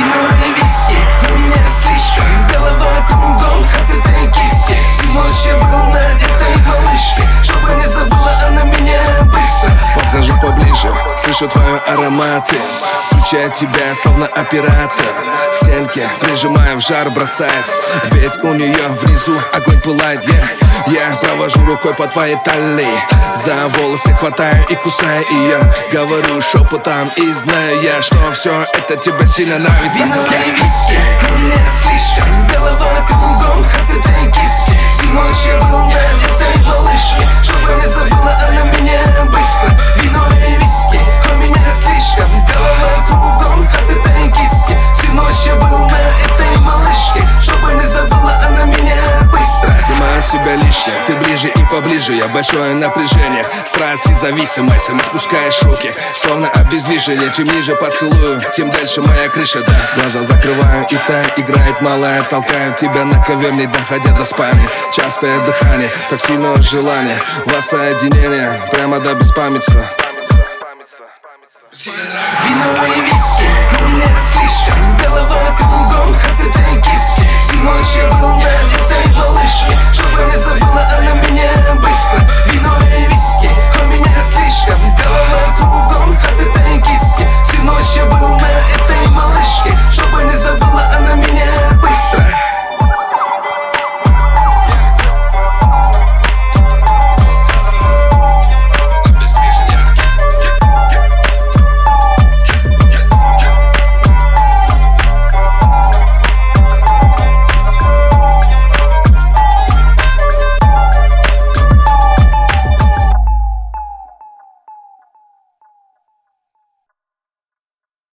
Вино и виски, у меня слишком голова кругом от этой киски. Всю ночь я был на этой малышке, чтобы не забыла она меня быстро. Подхожу поближе, слышу твой аромат, включаю тебя, словно оператор. К стенке прижимаю, в жар бросает, ведь у нее внизу огонь пылает. Я провожу рукой по твоей талии, за волосы хватаю и кусаю ее. Говорю шепотом и знаю я, что все это тебе сильно нравится. Вино и виски, у меня слишком голова кругом от этой киски. Всю ночь я был на этой малышке, чтобы не забыла она меня быстро. Вино и виски, у меня слишком голова кругом от этой киски. Всю ночь я был на этой малышке, чтобы не забыла она меня быстро. Снимаю с себя лишнее, ты ближе и поближе. Я большое напряжение, страсть и зависимость. Не спускаешь руки, словно обездвижение. Чем ниже поцелую, тем дальше моя крыша, да. Глаза закрываю, и та играет малая. Толкаю тебя на ковер, не доходя до спальни. Частое дыхание, так сильное желание, воссоединение, прямо до беспамятства. Вино и виски, у меня слишком голова кругом от этой киски. Всю ночь я был на этой малышке,